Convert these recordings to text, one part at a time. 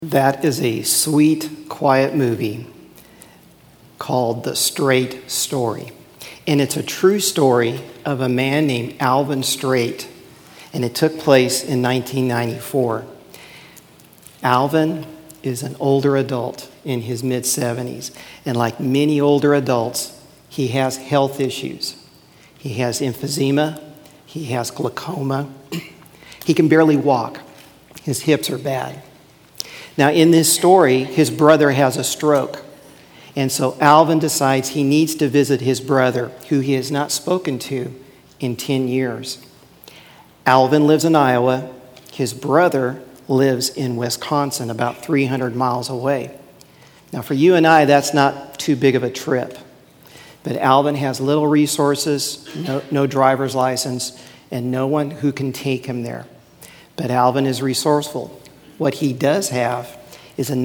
That is a sweet, quiet movie called The Straight Story. And it's a true story of a man named Alvin Straight. And it took place in 1994. Alvin is an older adult in his mid-70s. And like many older adults, he has health issues. He has emphysema. He has glaucoma. He can barely walk. His hips are bad. Now, in this story, his brother has a stroke. And so Alvin decides he needs to visit his brother, who he has not spoken to in 10 years. Alvin lives in Iowa. His brother lives in Wisconsin, about 300 miles away. Now, for you and I, that's not too big of a trip. But Alvin has little resources, no driver's license, and no one who can take him there. But Alvin is resourceful. What he does have is a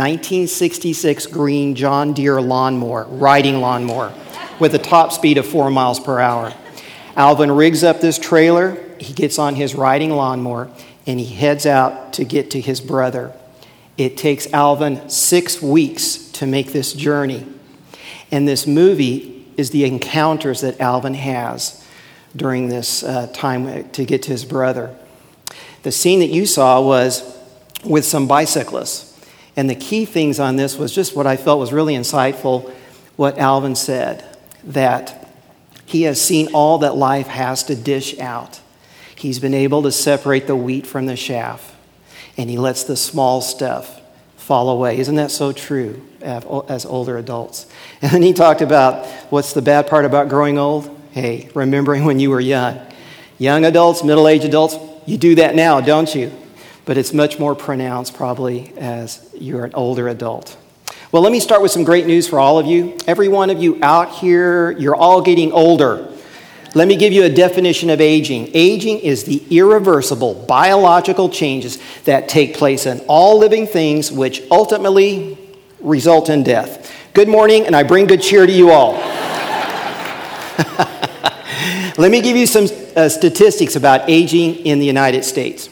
1966 green John Deere riding lawnmower, with a top speed of 4 miles per hour. Alvin rigs up this trailer, he gets on his riding lawnmower, and he heads out to get to his brother. It takes Alvin 6 weeks to make this journey. And this movie is the encounters that Alvin has during this time to get to his brother. The scene that you saw was with some bicyclists. And the key things on this was just what I felt was really insightful, what Alvin said, that he has seen all that life has to dish out. He's been able to separate the wheat from the chaff, and he lets the small stuff fall away. Isn't that so true as older adults? And then he talked about what's the bad part about growing old? Hey, remembering when you were young. Young adults, middle-aged adults, you do that now, don't you? But it's much more pronounced probably as you're an older adult. Well, let me start with some great news for all of you. Every one of you out here, you're all getting older. Let me give you a definition of aging. Aging is the irreversible biological changes that take place in all living things, which ultimately result in death. Good morning, and I bring good cheer to you all. Let me give you some statistics about aging in the United States.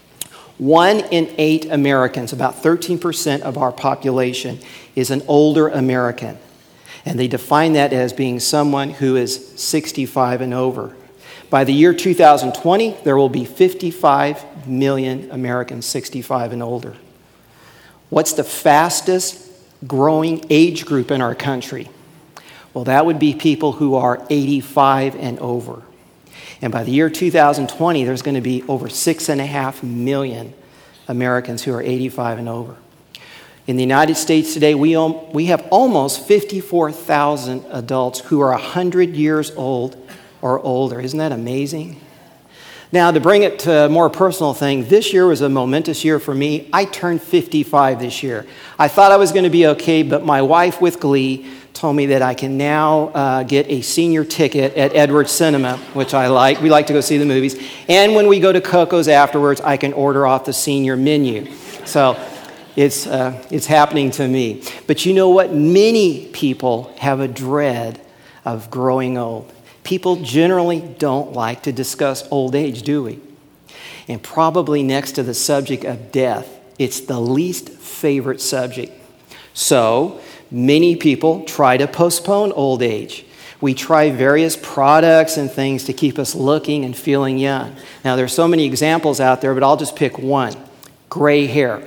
1 in 8 Americans, about 13% of our population, is an older American. And they define that as being someone who is 65 and over. By the year 2020, there will be 55 million Americans 65 and older. What's the fastest growing age group in our country? Well, that would be people who are 85 and over. And by the year 2020, there's going to be over 6.5 million Americans who are 85 and over. In the United States today, we have almost 54,000 adults who are 100 years old or older. Isn't that amazing? Now, to bring it to a more personal thing, this year was a momentous year for me. I turned 55 this year. I thought I was going to be okay, but my wife, with glee, told me that I can now get a senior ticket at Edwards Cinema, which I like. We like to go see the movies. And when we go to Coco's afterwards, I can order off the senior menu. So it's happening to me. But you know what? Many people have a dread of growing old. People generally don't like to discuss old age, do we? And probably next to the subject of death, it's the least favorite subject. So many people try to postpone old age. We try various products and things to keep us looking and feeling young. Now, there's so many examples out there, but I'll just pick one. Gray hair.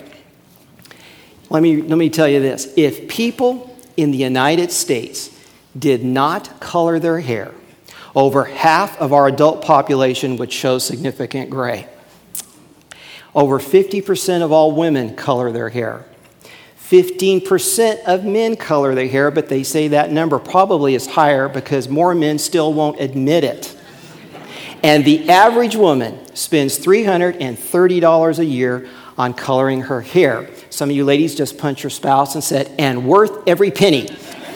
Let me tell you this. If people in the United States did not color their hair, over half of our adult population would show significant gray. Over 50% of all women color their hair. 15% of men color their hair, but they say that number probably is higher because more men still won't admit it. And the average woman spends $330 a year on coloring her hair. Some of you ladies just punched your spouse and said, and worth every penny.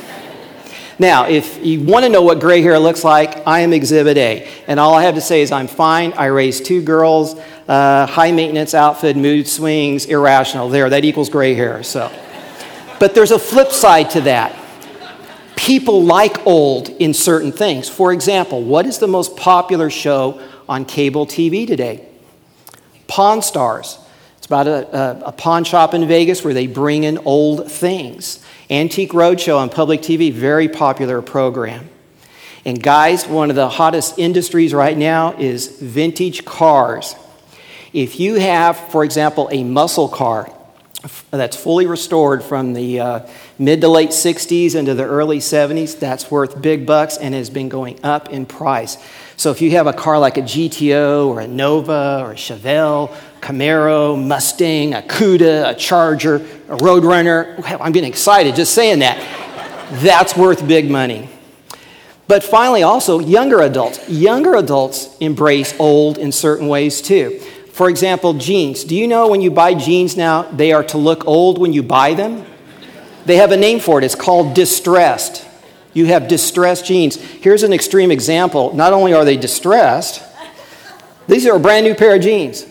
Now, if you want to know what gray hair looks like, I am Exhibit A. And all I have to say is I'm fine. I raised 2 girls, high maintenance outfit, mood swings, irrational. There, that equals gray hair. So, but there's a flip side to that. People like old in certain things. For example, what is the most popular show on cable TV today? Pawn Stars. It's about a pawn shop in Vegas where they bring in old things. Antique Roadshow on public TV, very popular program. And guys, one of the hottest industries right now is vintage cars. If you have, for example, a muscle car that's fully restored from the mid to late 60s into the early 70s, that's worth big bucks and has been going up in price. So if you have a car like a GTO or a Nova or a Chevelle, Camaro, Mustang, a Cuda, a Charger, a Roadrunner, I'm getting excited just saying that. That's worth big money. But finally, also, younger adults. Younger adults embrace old in certain ways too. For example, jeans. Do you know when you buy jeans now, they are to look old when you buy them? They have a name for it. It's called distressed. You have distressed jeans. Here's an extreme example. Not only are they distressed, these are a brand new pair of jeans.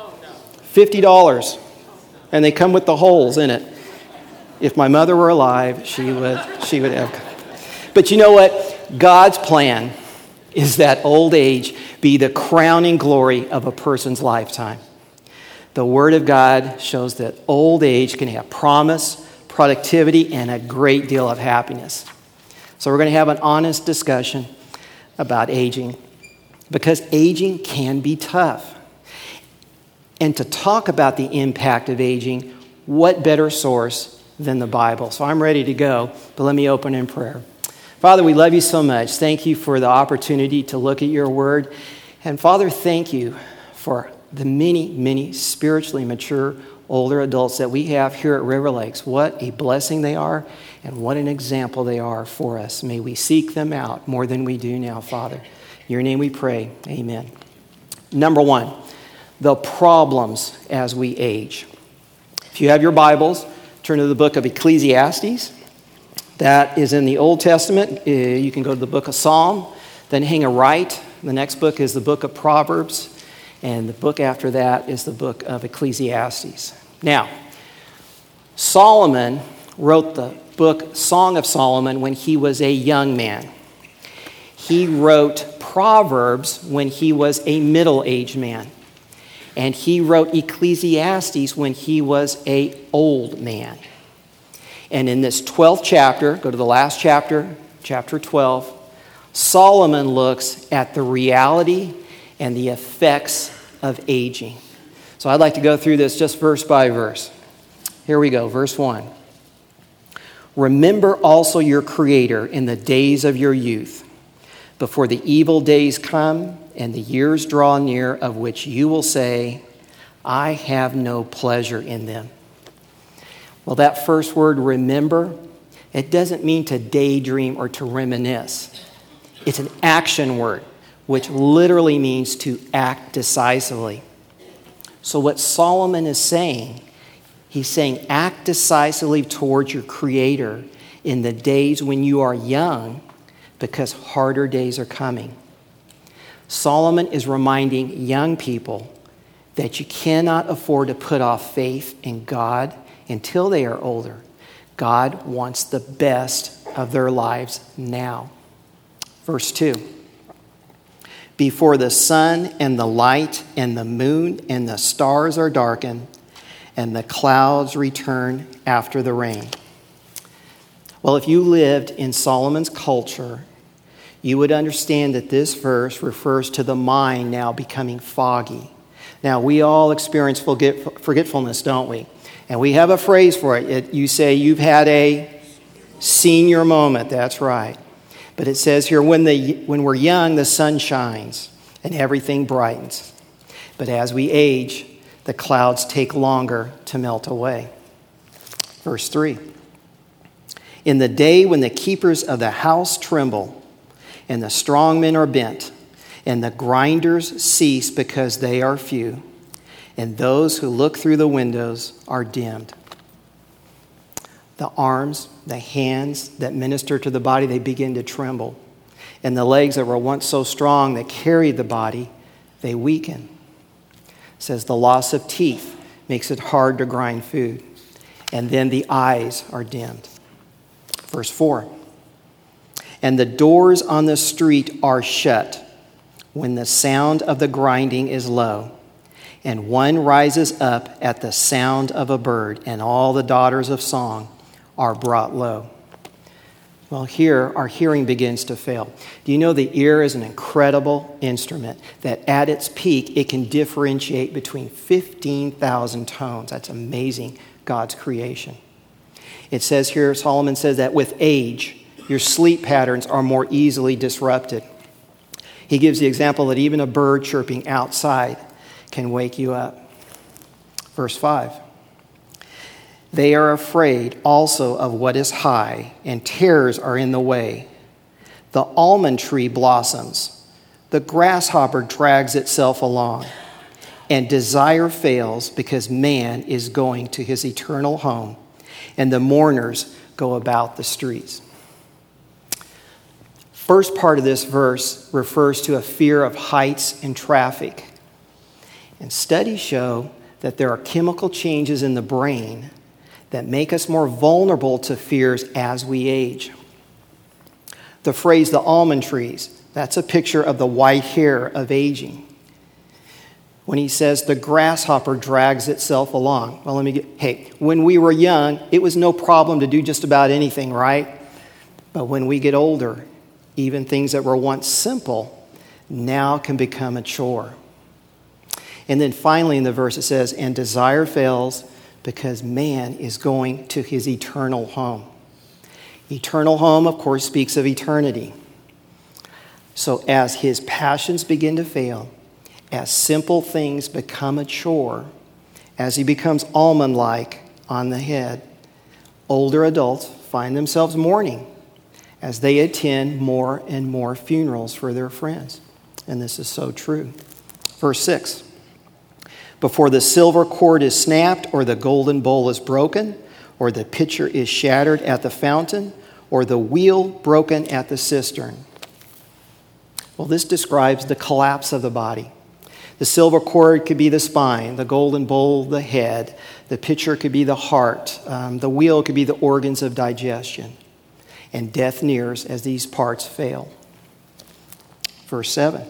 $50. And they come with the holes in it. If my mother were alive, she would have. But you know what? God's plan is that old age be the crowning glory of a person's lifetime. The Word of God shows that old age can have promise, productivity, and a great deal of happiness. So we're going to have an honest discussion about aging, because aging can be tough. And to talk about the impact of aging, what better source than the Bible? So I'm ready to go, but let me open in prayer. Father, we love you so much. Thank you for the opportunity to look at your word. And Father, thank you for the many, many spiritually mature older adults that we have here at River Lakes. What a blessing they are, and what an example they are for us. May we seek them out more than we do now, Father. In your name we pray. Amen. Number one, the problems as we age. If you have your Bibles, turn to the book of Ecclesiastes. That is in the Old Testament. You can go to the book of Psalm, then hang a right. The next book is the book of Proverbs, and the book after that is the book of Ecclesiastes. Now, Solomon wrote the book Song of Solomon when he was a young man. He wrote Proverbs when he was a middle-aged man. And he wrote Ecclesiastes when he was an old man. And in this 12th chapter, go to the last chapter, chapter 12, Solomon looks at the reality and the effects of aging. So I'd like to go through this just verse by verse. Here we go, verse 1. Remember also your Creator in the days of your youth, before the evil days come and the years draw near, of which you will say, I have no pleasure in them. Well, that first word, remember, it doesn't mean to daydream or to reminisce. It's an action word, which literally means to act decisively. So what Solomon is saying, he's saying act decisively towards your Creator in the days when you are young, because harder days are coming. Solomon is reminding young people that you cannot afford to put off faith in God until they are older. God wants the best of their lives now. Verse 2. Before the sun and the light and the moon and the stars are darkened and the clouds return after the rain. Well, if you lived in Solomon's culture, you would understand that this verse refers to the mind now becoming foggy. Now, we all experience forgetfulness, don't we? And we have a phrase for it. You say you've had a senior moment. That's right. But it says here, when we're young, the sun shines and everything brightens. But as we age, the clouds take longer to melt away. Verse 3. In the day when the keepers of the house tremble, and the strong men are bent, and the grinders cease because they are few, and those who look through the windows are dimmed. The arms, the hands that minister to the body, they begin to tremble. And the legs that were once so strong that carried the body, they weaken. It says the loss of teeth makes it hard to grind food. And then the eyes are dimmed. Verse 4. And the doors on the street are shut when the sound of the grinding is low, and one rises up at the sound of a bird, and all the daughters of song are brought low. Well, here our hearing begins to fail. Do you know the ear is an incredible instrument that at its peak it can differentiate between 15,000 tones? That's amazing, God's creation. It says here, Solomon says that with age, your sleep patterns are more easily disrupted. He gives the example that even a bird chirping outside can wake you up. Verse 5. They are afraid also of what is high, and terrors are in the way. The almond tree blossoms. The grasshopper drags itself along. And desire fails because man is going to his eternal home, and the mourners go about the streets. First part of this verse refers to a fear of heights and traffic. And studies show that there are chemical changes in the brain that make us more vulnerable to fears as we age. The phrase, the almond trees, that's a picture of the white hair of aging. When he says the grasshopper drags itself along. Well, when we were young, it was no problem to do just about anything, right? But when we get older, even things that were once simple now can become a chore. And then finally in the verse it says, and desire fails because man is going to his eternal home. Eternal home, of course, speaks of eternity. So as his passions begin to fail, as simple things become a chore, as he becomes almond-like on the head, older adults find themselves mourning as they attend more and more funerals for their friends. And this is so true. Verse 6. Before the silver cord is snapped, or the golden bowl is broken, or the pitcher is shattered at the fountain, or the wheel broken at the cistern. Well, this describes the collapse of the body. The silver cord could be the spine, the golden bowl, the head. The pitcher could be the heart. The wheel could be the organs of digestion. And death nears as these parts fail. Verse 7.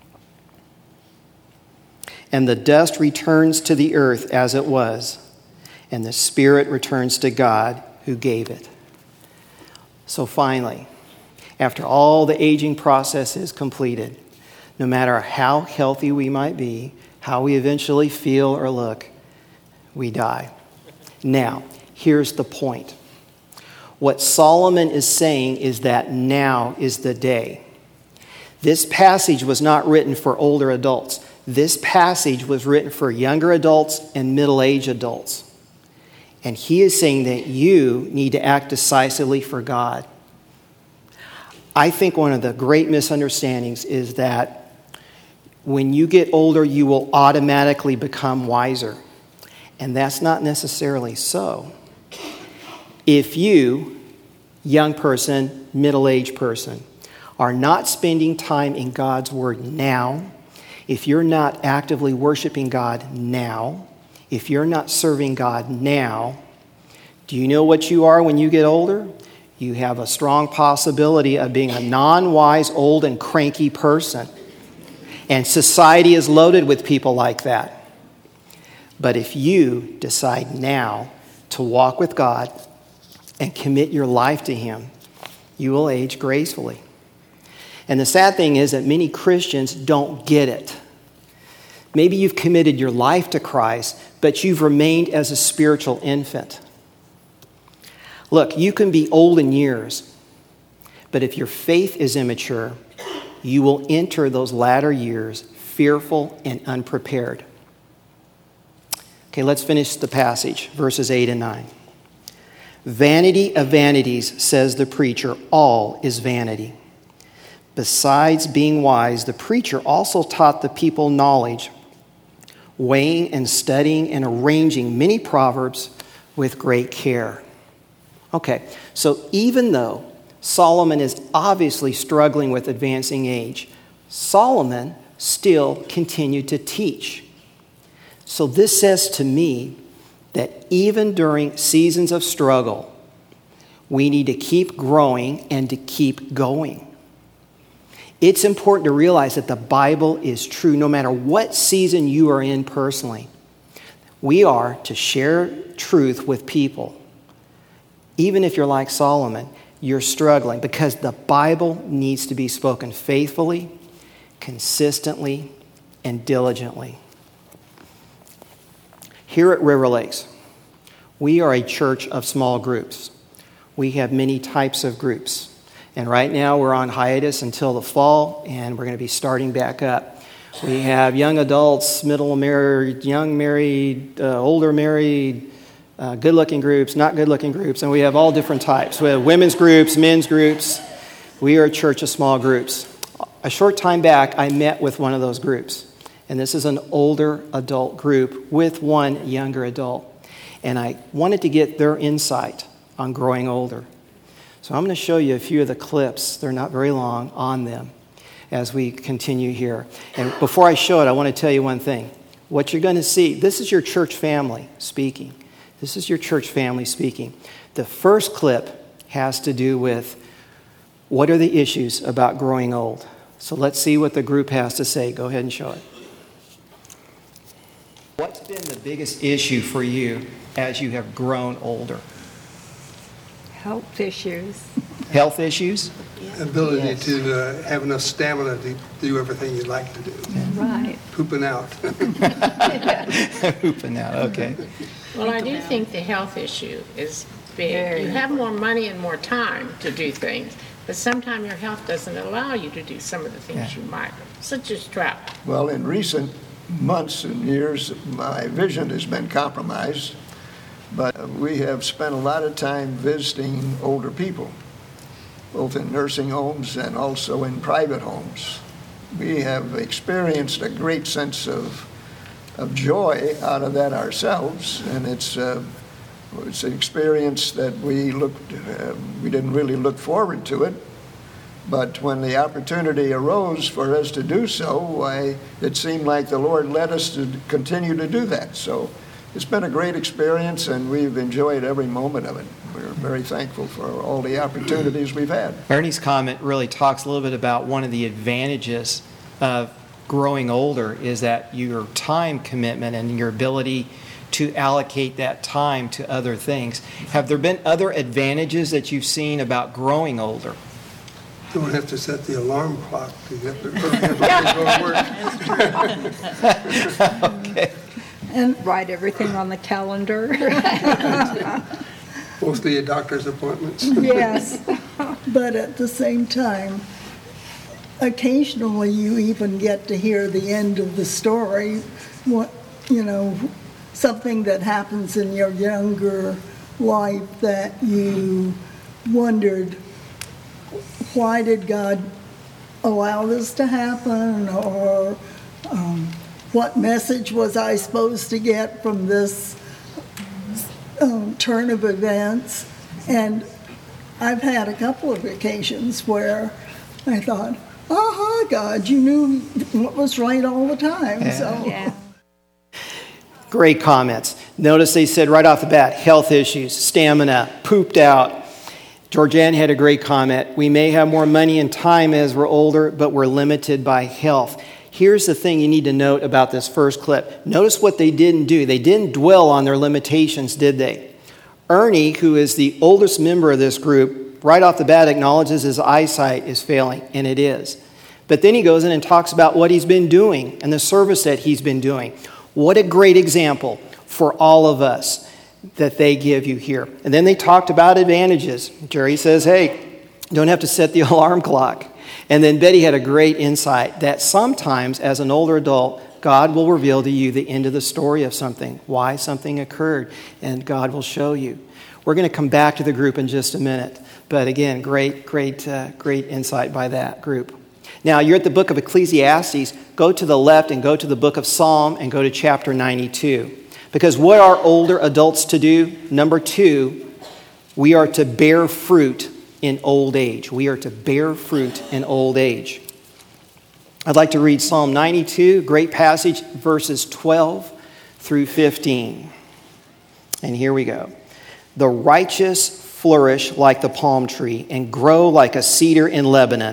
And the dust returns to the earth as it was, and the spirit returns to God who gave it. So finally, after all the aging process is completed, no matter how healthy we might be, how we eventually feel or look, we die. Now, here's the point. What Solomon is saying is that now is the day. This passage was not written for older adults. This passage was written for younger adults and middle-aged adults. And he is saying that you need to act decisively for God. I think one of the great misunderstandings is that when you get older, you will automatically become wiser. And that's not necessarily so. If you, young person, middle-aged person, are not spending time in God's Word now, if you're not actively worshiping God now, if you're not serving God now, do you know what you are when you get older? You have a strong possibility of being a non-wise, old, and cranky person. And society is loaded with people like that. But if you decide now to walk with God and commit your life to Him, you will age gracefully. And the sad thing is that many Christians don't get it. Maybe you've committed your life to Christ, but you've remained as a spiritual infant. Look, you can be old in years, but if your faith is immature, you will enter those latter years fearful and unprepared. Okay, let's finish the passage, verses 8 and 9. Vanity of vanities, says the preacher, all is vanity. Besides being wise, the preacher also taught the people knowledge, weighing and studying and arranging many proverbs with great care. Okay, so even though Solomon is obviously struggling with advancing age, Solomon still continued to teach. So this says to me that even during seasons of struggle, we need to keep growing and to keep going. It's important to realize that the Bible is true no matter what season you are in personally. We are to share truth with people. Even if you're like Solomon, you're struggling because the Bible needs to be spoken faithfully, consistently, and diligently. Here at River Lakes, we are a church of small groups. We have many types of groups. And right now we're on hiatus until the fall, and we're going to be starting back up. We have young adults, middle married, young married, older married, good-looking groups, not good-looking groups, and we have all different types. We have women's groups, men's groups. We are a church of small groups. A short time back, I met with one of those groups, and this is an older adult group with one younger adult, and I wanted to get their insight on growing older. So I'm going to show you a few of the clips, they're not very long, on them as we continue here. And before I show it, I want to tell you one thing. What you're going to see, this is your church family speaking. This is your church family speaking. The first clip has to do with what are the issues about growing old. So let's see what the group has to say. Go ahead and show it. What's been the biggest issue for you as you have grown older? Health issues. Health issues? Ability to have enough stamina to do everything you'd like to do. Right. Pooping out. Pooping out, okay. Well, I do think the health issue is big. You have more money and more time to do things, but sometimes your health doesn't allow you to do some of the things you might, such as travel. Well, in recent months and years, my vision has been compromised, but we have spent a lot of time visiting older people, both in nursing homes and also in private homes. We have experienced a great sense of joy out of that ourselves, and it's an experience that we didn't really look forward to it, but when the opportunity arose for us to do so, it seemed like the Lord led us to continue to do that. So it's been a great experience, and we've enjoyed every moment of it. We're very thankful for all the opportunities we've had. Ernie's comment really talks a little bit about one of the advantages of growing older is that your time commitment and your ability to allocate that time to other things. Have there been other advantages that you've seen about growing older? You don't have to set the alarm clock to get the go to work. Okay. And write everything on the calendar. Mostly at doctor's appointments. Yes, but at the same time, occasionally you even get to hear the end of the story, something that happens in your younger life that you wondered, why did God allow this to happen, or what message was I supposed to get from this turn of events? And I've had a couple of occasions where I thought, God, you knew what was right all the time. Yeah. So. Yeah. Great comments. Notice they said right off the bat, health issues, stamina, pooped out. Georgianne had a great comment. We may have more money and time as we're older, but we're limited by health. Here's the thing you need to note about this first clip. Notice what they didn't do. They didn't dwell on their limitations, did they? Ernie, who is the oldest member of this group, right off the bat acknowledges his eyesight is failing, and it is. But then he goes in and talks about what he's been doing and the service that he's been doing. What a great example for all of us that they give you here. And then they talked about advantages. Jerry says, hey, you don't have to set the alarm clock. And then Betty had a great insight that sometimes as an older adult, God will reveal to you the end of the story of something, why something occurred, and God will show you. We're going to come back to the group in just a minute. But again, great insight by that group. Now, you're at the book of Ecclesiastes. Go to the left and go to the book of Psalm and go to chapter 92. Because what are older adults to do? Number 2, we are to bear fruit in old age. We are to bear fruit in old age. I'd like to read Psalm 92, great passage, verses 12 through 15. And here we go. The righteous flourish like the palm tree and grow like a cedar in Lebanon.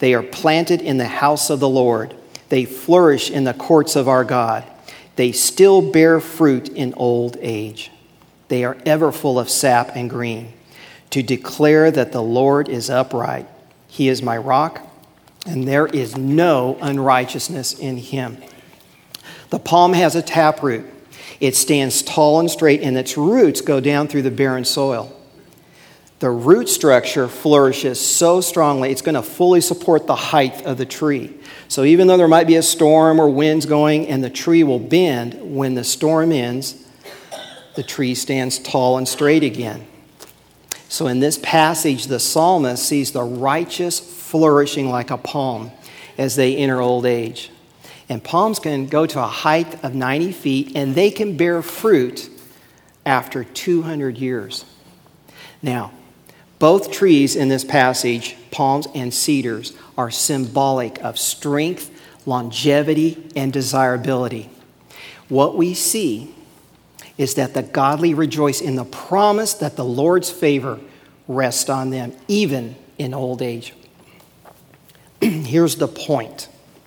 They are planted in the house of the Lord. They flourish in the courts of our God. They still bear fruit in old age. They are ever full of sap and green, to declare that the Lord is upright. He is my rock, and there is no unrighteousness in him. The palm has a taproot. It stands tall and straight, and its roots go down through the barren soil. The root structure flourishes so strongly, it's going to fully support the height of the tree. So even though there might be a storm or winds going and the tree will bend, when the storm ends, the tree stands tall and straight again. So in this passage, the psalmist sees the righteous flourishing like a palm as they enter old age. And palms can go to a height of 90 feet, and they can bear fruit after 200 years. Now, both trees in this passage, palms and cedars, are symbolic of strength, longevity, and desirability. What we see is that the godly rejoice in the promise that the Lord's favor rests on them, even in old age. Here's the point.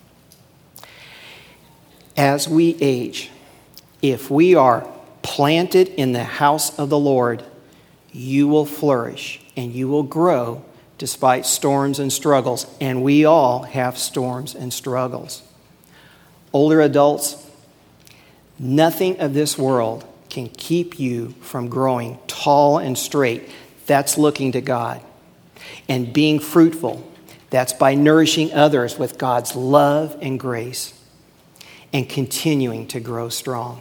As we age, if we are planted in the house of the Lord, you will flourish and you will grow despite storms and struggles. And we all have storms and struggles. Older adults, nothing of this world can keep you from growing tall and straight. That's looking to God. And being fruitful, that's by nourishing others with God's love and grace and continuing to grow strong.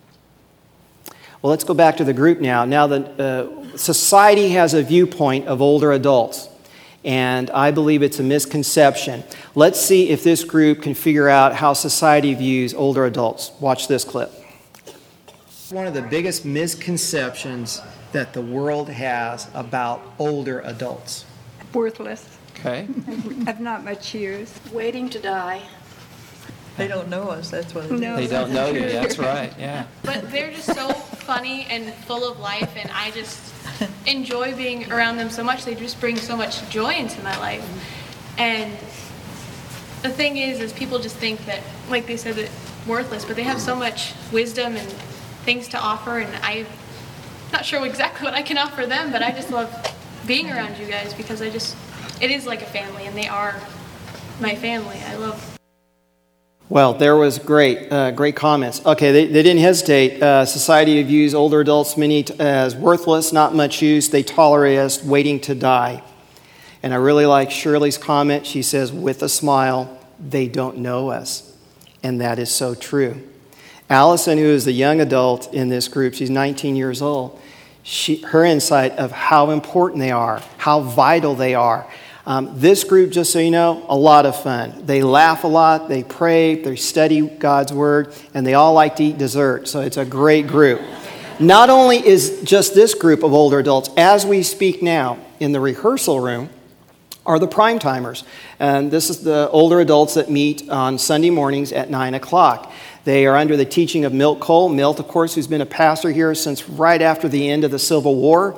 Well, let's go back to the group now. Now, society has a viewpoint of older adults, and I believe it's a misconception. Let's see if this group can figure out how society views older adults. Watch this clip. One of the biggest misconceptions that the world has about older adults. Worthless. Okay. Have not much use. Waiting to die. They don't know us, that's what it is. No. They don't know you. That's right. Yeah. But they're just so funny and full of life, and I just enjoy being around them so much. They just bring so much joy into my life. And the thing is people just think that, like they said, that worthless, but they have so much wisdom and things to offer, and I'm not sure exactly what I can offer them, but I just love being around you guys because it is like a family, and they are my family. I love. Well, there was great comments. Okay, they didn't hesitate. Society views older adults many as worthless, not much use. They tolerate us, waiting to die. And I really like Shirley's comment. She says, with a smile, they don't know us. And that is so true. Allison, who is the young adult in this group, she's 19 years old. Her insight of how important they are, how vital they are. This group, just so you know, a lot of fun. They laugh a lot, they pray, they study God's Word, and they all like to eat dessert. So it's a great group. Not only is just this group of older adults, as we speak now in the rehearsal room, are the prime timers. And this is the older adults that meet on Sunday mornings at 9 o'clock. They are under the teaching of Milt Cole. Milt, of course, who's been a pastor here since right after the end of the Civil War.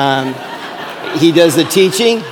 He does the teaching.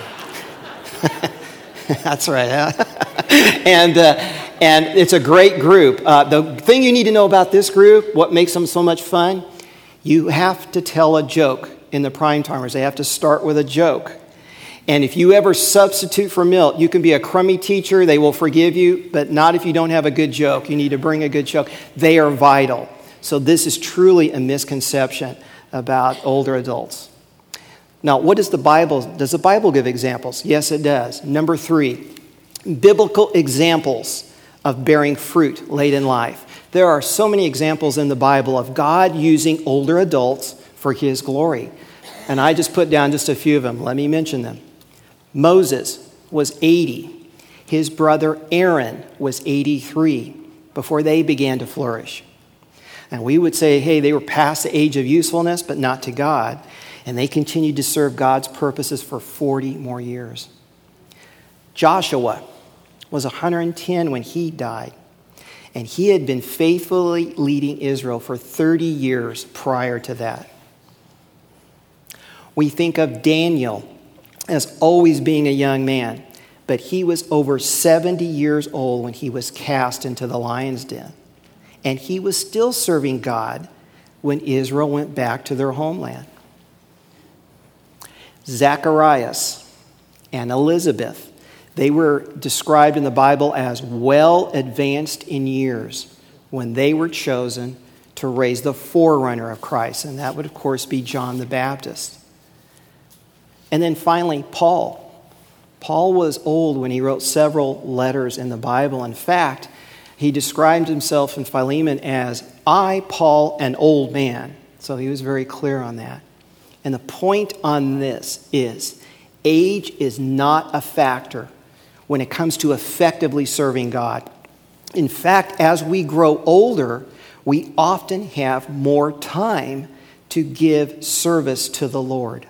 That's right. Huh? And it's a great group. The thing you need to know about this group, what makes them so much fun, you have to tell a joke in the prime timers. They have to start with a joke. And if you ever substitute for Milt, you can be a crummy teacher. They will forgive you, but not if you don't have a good joke. You need to bring a good joke. They are vital. So this is truly a misconception about older adults. Now, what does the Bible give examples? Yes, it does. Number 3, biblical examples of bearing fruit late in life. There are so many examples in the Bible of God using older adults for His glory. And I just put down just a few of them. Let me mention them. Moses was 80. His brother Aaron was 83 before they began to flourish. And we would say, hey, they were past the age of usefulness, but not to God. And they continued to serve God's purposes for 40 more years. Joshua was 110 when he died. And he had been faithfully leading Israel for 30 years prior to that. We think of Daniel as always being a young man. but he was over 70 years old when he was cast into the lion's den. And he was still serving God when Israel went back to their homeland. Zacharias and Elizabeth, they were described in the Bible as well advanced in years when they were chosen to raise the forerunner of Christ. And that would, of course, be John the Baptist. And then finally, Paul. Paul was old when he wrote several letters in the Bible. In fact, he described himself in Philemon as, I, Paul, an old man. So he was very clear on that. And the point on this is, age is not a factor when it comes to effectively serving God. In fact, as we grow older, we often have more time to give service to the Lord.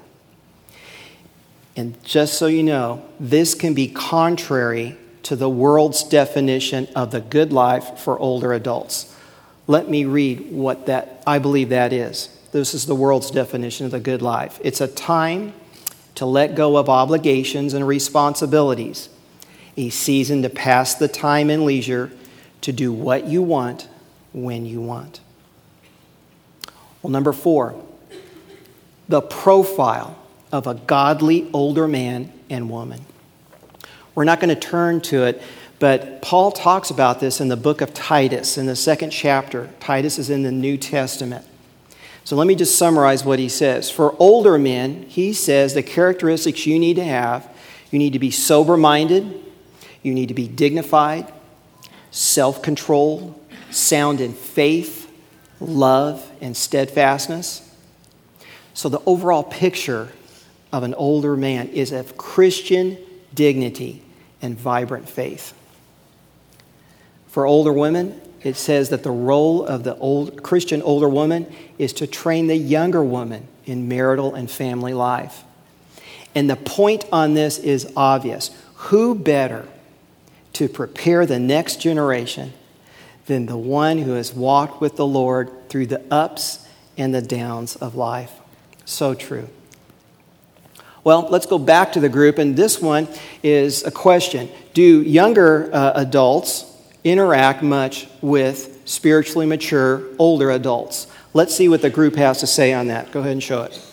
And just so you know, this can be contrary to the world's definition of the good life for older adults. Let me read what I believe that is. This is the world's definition of the good life. It's a time to let go of obligations and responsibilities, a season to pass the time in leisure to do what you want when you want. Well, number 4, the profile of a godly older man and woman. We're not going to turn to it, but Paul talks about this in the book of Titus, in the 2nd chapter. Titus is in the New Testament. So let me just summarize what he says. For older men, he says the characteristics you need to have, you need to be sober-minded, you need to be dignified, self-controlled, sound in faith, love, and steadfastness. So the overall picture of an older man is of Christian dignity and vibrant faith. For older women, it says that the role of the Christian older woman is to train the younger woman in marital and family life. And the point on this is obvious. Who better to prepare the next generation than the one who has walked with the Lord through the ups and the downs of life? So true. Well, let's go back to the group, and this one is a question. Do younger adults interact much with spiritually mature older adults? Let's see what the group has to say on that. Go ahead and show it.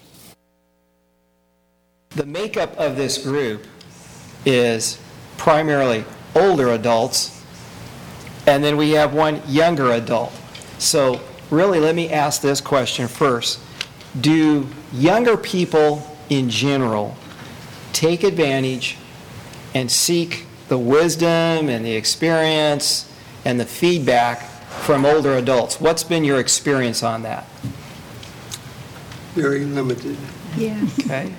The makeup of this group is primarily older adults, and then we have one younger adult. So really, let me ask this question first. Do younger people in general take advantage and seek the wisdom and the experience and the feedback from older adults? What's been your experience on that? Very limited. Yes. Okay.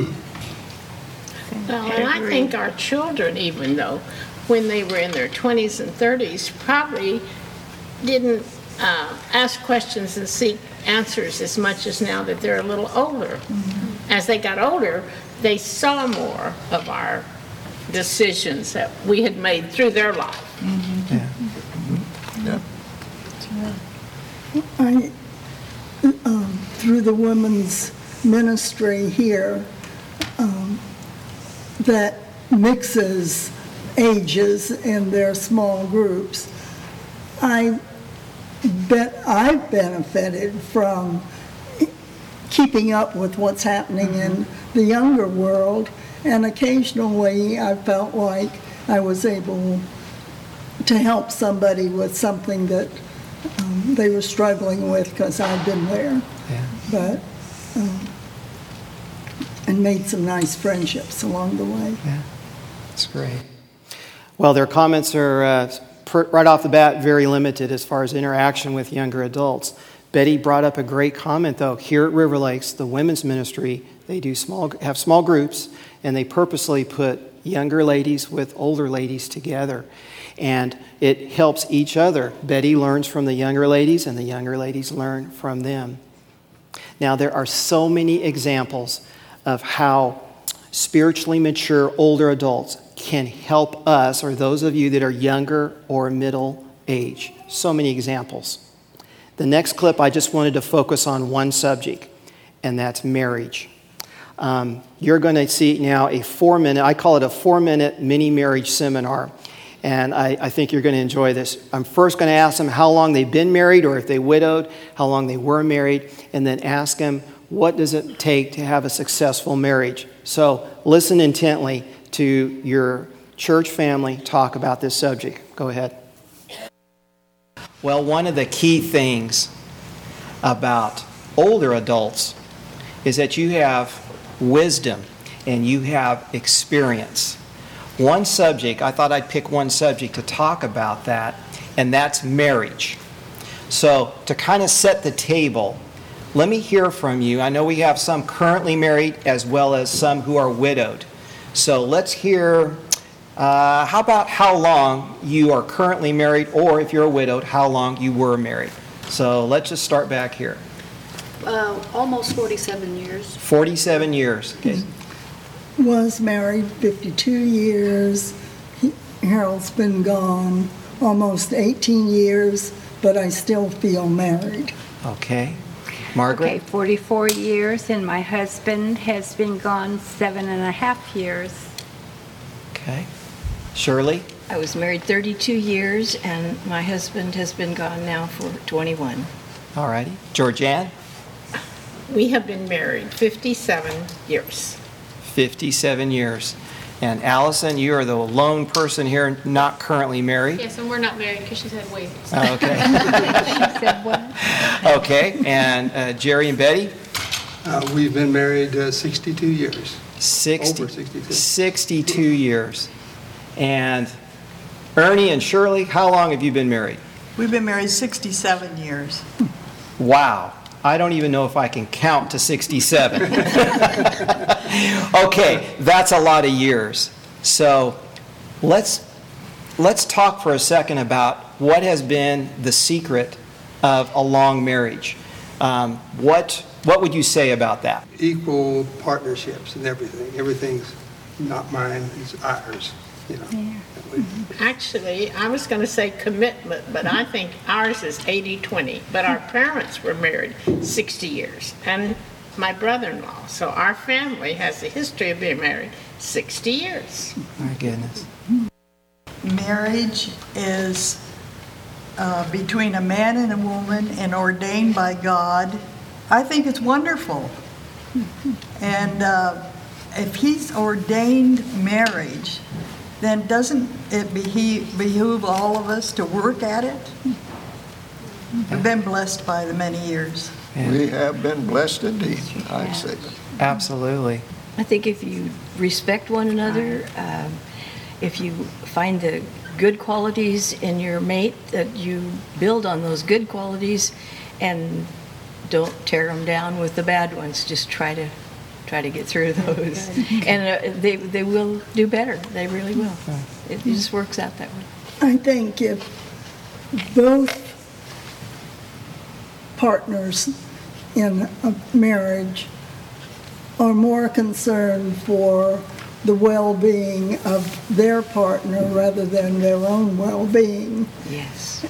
Well, and I think our children, even though when they were in their 20s and 30s, probably didn't ask questions and seek answers as much as now that they're a little older. Mm-hmm. As they got older, they saw more of our decisions that we had made through their life. Mm-hmm. Yeah. Through the women's ministry here, that mixes ages in their small groups, I've benefited from keeping up with what's happening in the younger world, and occasionally I felt like I was able to help somebody with something that they were struggling with because I'd been there. Yeah. But and made some nice friendships along the way. Yeah, that's great. Well, their comments are right off the bat very limited as far as interaction with younger adults. Betty brought up a great comment, though. Here at River Lakes, the women's ministry, they have small groups, and they purposely put younger ladies with older ladies together. And it helps each other. Betty learns from the younger ladies, and the younger ladies learn from them. Now, there are so many examples of how spiritually mature older adults can help us, or those of you that are younger or middle age. So many examples. The next clip, I just wanted to focus on one subject, and that's marriage. You're going to see now a 4-minute, I call it a 4-minute mini marriage seminar. And I think you're going to enjoy this. I'm first going to ask them how long they've been married, or if they widowed, how long they were married, and then ask them what does it take to have a successful marriage. So listen intently to your church family talk about this subject. Go ahead. Well, one of the key things about older adults is that you have wisdom and you have experience. One subject, I thought I'd pick one subject to talk about that, and that's marriage. So to kind of set the table, let me hear from you. I know we have some currently married as well as some who are widowed. So let's hear, how about how long you are currently married, or if you're widowed, how long you were married. So let's just start back here. Almost 47 years. 47 years. Okay. Was married 52 years. Harold's been gone almost 18 years, but I still feel married. Okay. Margaret? Okay, 44 years, and my husband has been gone 7.5 years. Okay. Shirley? I was married 32 years, and my husband has been gone now for 21. All righty. Georgianne? We have been married 57 years. 57 years. And Allison, you are the lone person here not currently married. Yes, and we're not married because she's had babies. Oh, okay. She said what? Okay. And Jerry and Betty? We've been married 62 years. Over 62. 62 years. And Ernie and Shirley, how long have you been married? We've been married 67 years. Wow. I don't even know if I can count to 67. Okay, that's a lot of years. So let's talk for a second about what has been the secret of a long marriage. What would you say about that? Equal partnerships and everything. Everything's not mine, it's ours. You know. Actually, I was going to say commitment, but I think ours is 80-20. But our parents were married 60 years, and my brother-in-law. So our family has a history of being married 60 years. My goodness. Marriage is between a man and a woman and ordained by God. I think it's wonderful. And if He's ordained marriage, then doesn't it behoove all of us to work at it? We've been blessed by the many years. Yeah. We have been blessed indeed, I'd say. Absolutely. I think if you respect one another, if you find the good qualities in your mate, that you build on those good qualities and don't tear them down with the bad ones. Just try to get through those. And they will do better. They really will. It just works out that way. I think if both partners in a marriage are more concerned for the well-being of their partner rather than their own well-being, Yes.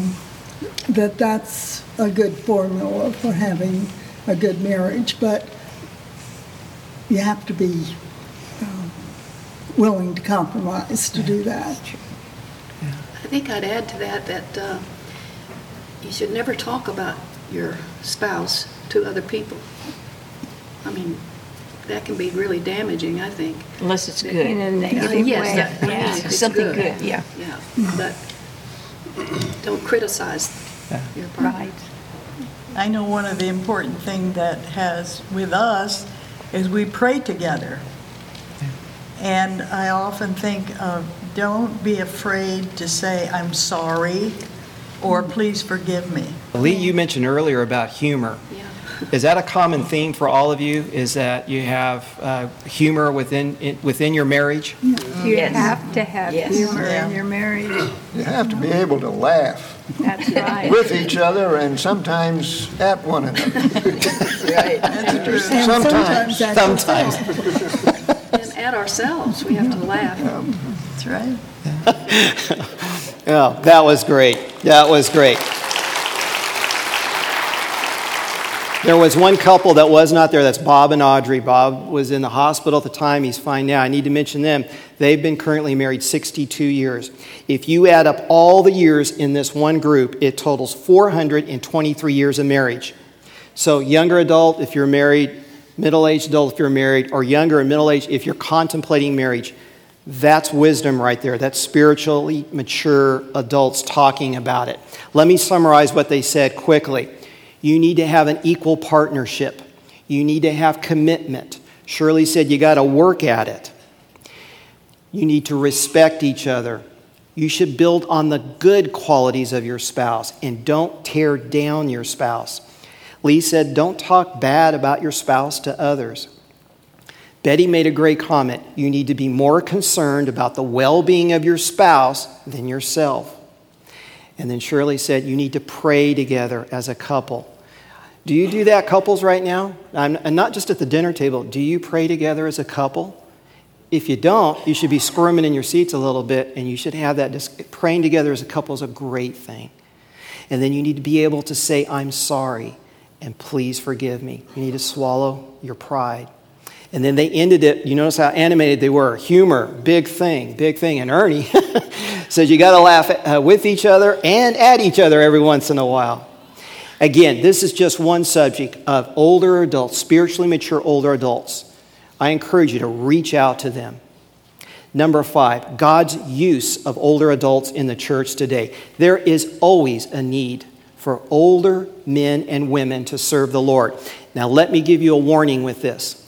that's a good formula for having a good marriage. But you have to be willing to compromise to do that. I think I'd add to that you should never talk about your spouse to other people. I mean, that can be really damaging, I think. Unless it's good. In a negative Yes, way. that- I mean, Yeah. if it's Something good, yeah. Yeah, but don't criticize your partner. Right. I know one of the important things that has with us is we pray together. And I often think, don't be afraid to say, I'm sorry, or please forgive me. Lee, you mentioned earlier about humor. Yeah. Is that a common theme for all of you? Is that you have humor within your marriage? You Yes. have to have Yes. humor Yeah. in your marriage. You have to be able to laugh That's right. with each other and sometimes at one another. Right. And Sometimes. that's Sometimes. And at ourselves, we have to laugh. That's right. Yeah, that was great. That was great. There was one couple that was not there. That's Bob and Audrey. Bob was in the hospital at the time. He's fine now. I need to mention them. They've been currently married 62 years. If you add up all the years in this one group, it totals 423 years of marriage. So younger adult if you're married, middle-aged adult if you're married, or younger and middle-aged if you're contemplating marriage. That's wisdom right there. That's spiritually mature adults talking about it. Let me summarize what they said quickly. You need to have an equal partnership. You need to have commitment. Shirley said you got to work at it. You need to respect each other. You should build on the good qualities of your spouse and don't tear down your spouse. Lee said don't talk bad about your spouse to others. Betty made a great comment. You need to be more concerned about the well-being of your spouse than yourself. And then Shirley said you need to pray together as a couple. Do you do that, couples, right now? And not just at the dinner table. Do you pray together as a couple? If you don't, you should be squirming in your seats a little bit, and you should have that. Praying together as a couple is a great thing. And then you need to be able to say, I'm sorry, and please forgive me. You need to swallow your pride. And then they ended it. You notice how animated they were. Humor, big thing. And Ernie says you got to laugh with each other and at each other every once in a while. Again, this is just one subject of older adults, spiritually mature older adults. I encourage you to reach out to them. Number 5, God's use of older adults in the church today. There is always a need for older men and women to serve the Lord. Now, let me give you a warning with this.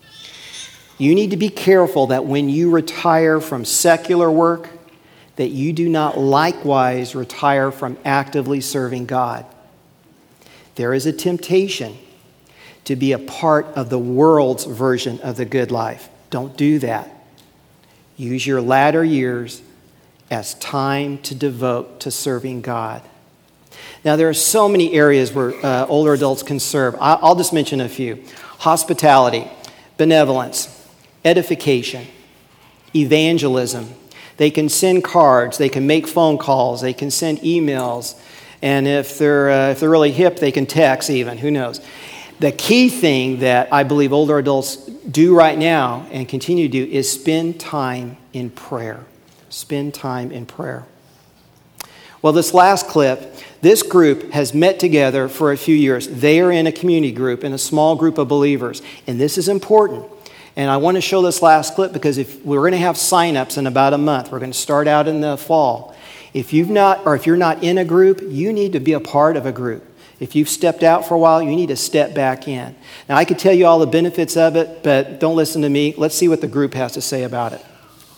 You need to be careful that when you retire from secular work, that you do not likewise retire from actively serving God. There is a temptation to be a part of the world's version of the good life. Don't do that. Use your latter years as time to devote to serving God. Now, there are so many areas where older adults can serve. I'll just mention a few. Hospitality, benevolence, edification, evangelism. They can send cards. They can make phone calls. They can send emails. And if they're really hip, they can text even. Who knows? The key thing that I believe older adults do right now and continue to do is spend time in prayer. Spend time in prayer. Well, this last clip, this group has met together for a few years. They are in a community group, in a small group of believers. And this is important. And I want to show this last clip because if we're going to have sign-ups in about a month, we're going to start out in the fall. If you're not in a group, you need to be a part of a group. If you've stepped out for a while, you need to step back in. Now, I could tell you all the benefits of it, but don't listen to me. Let's see what the group has to say about it.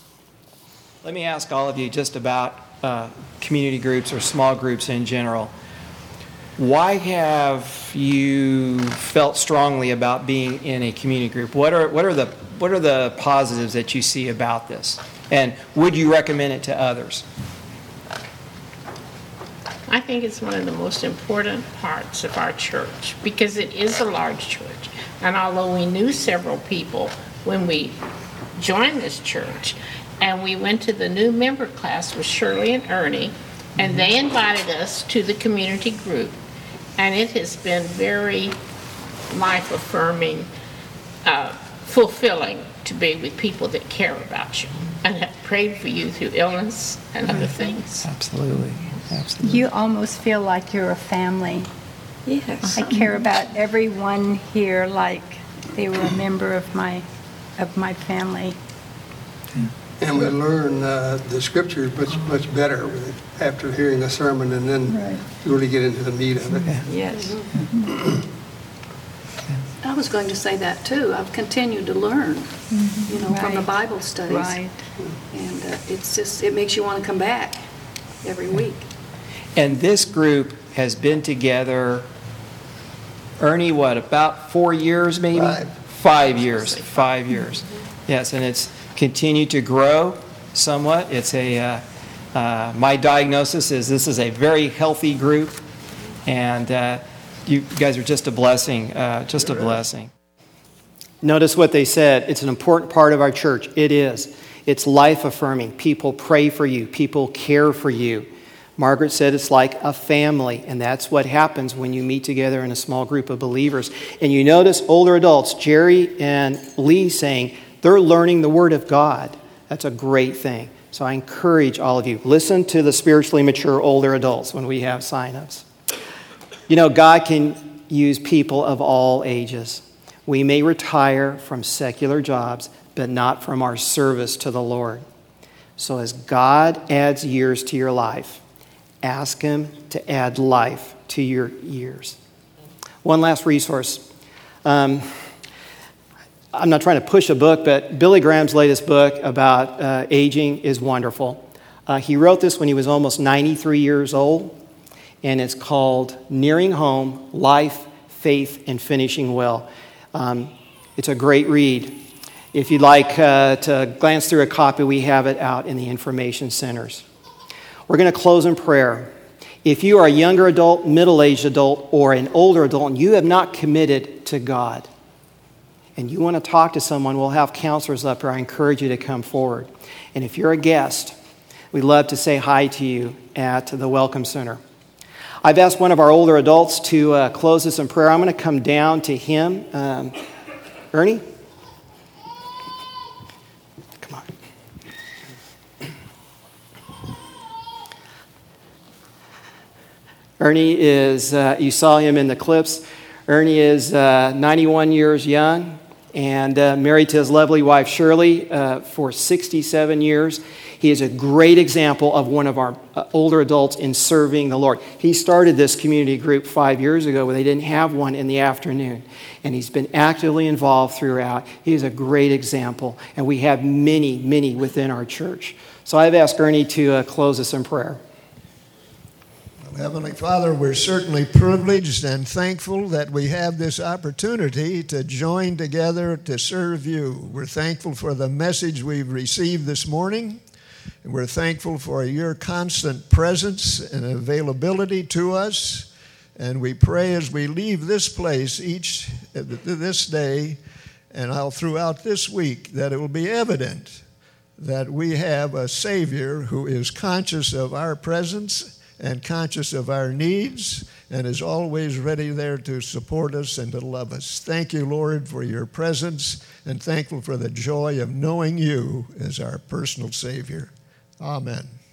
Let me ask all of you just about community groups or small groups in general. Why have you felt strongly about being in a community group? What are the positives that you see about this? And would you recommend it to others? I think it's one of the most important parts of our church because it is a large church. And although we knew several people when we joined this church, and we went to the new member class with Shirley and Ernie, and they invited us to the community group. And it has been very life-affirming, fulfilling to be with people that care about you and have prayed for you through illness and other things. Absolutely. Absolutely. You almost feel like you're a family. Yes. I care about everyone here like they were a member of my family. And we learn the scripture much better after hearing the sermon and then really get into the meat of it. Yes. I was going to say that too. I've continued to learn, from the Bible studies. Right. And it makes you want to come back every week. And this group has been together, Ernie, about 4 years maybe? 5 years. 5 years. Yes, and it's continued to grow somewhat. It's my diagnosis is this is a very healthy group, and you guys are just a blessing, just a blessing. Notice what they said. It's an important part of our church. It is. It's life-affirming. People pray for you. People care for you. Margaret said it's like a family, and that's what happens when you meet together in a small group of believers. And you notice older adults, Jerry and Lee, saying they're learning the Word of God. That's a great thing. So I encourage all of you, listen to the spiritually mature older adults when we have sign-ups. You know, God can use people of all ages. We may retire from secular jobs, but not from our service to the Lord. So as God adds years to your life, ask Him to add life to your years. One last resource. I'm not trying to push a book, but Billy Graham's latest book about aging is wonderful. He wrote this when he was almost 93 years old, and it's called Nearing Home, Life, Faith, and Finishing Well. It's a great read. If you'd like to glance through a copy, we have it out in the information centers. We're going to close in prayer. If you are a younger adult, middle-aged adult, or an older adult, and you have not committed to God, and you want to talk to someone, we'll have counselors up here. I encourage you to come forward. And if you're a guest, we'd love to say hi to you at the Welcome Center. I've asked one of our older adults to close us in prayer. I'm going to come down to him. Ernie? Come on. Ernie is, you saw him in the clips. Ernie is 91 years young and married to his lovely wife Shirley for 67 years. He is a great example of one of our older adults in serving the Lord. He started this community group 5 years ago where they didn't have one in the afternoon. And he's been actively involved throughout. He is a great example. And we have many, many within our church. So I've asked Ernie to close us in prayer. Heavenly Father, we're certainly privileged and thankful that we have this opportunity to join together to serve you. We're thankful for the message we've received this morning. And we're thankful for your constant presence and availability to us. And we pray as we leave this place this day and all throughout this week that it will be evident that we have a Savior who is conscious of our presence and conscious of our needs, and is always ready there to support us and to love us. Thank you, Lord, for your presence, and thankful for the joy of knowing you as our personal Savior. Amen.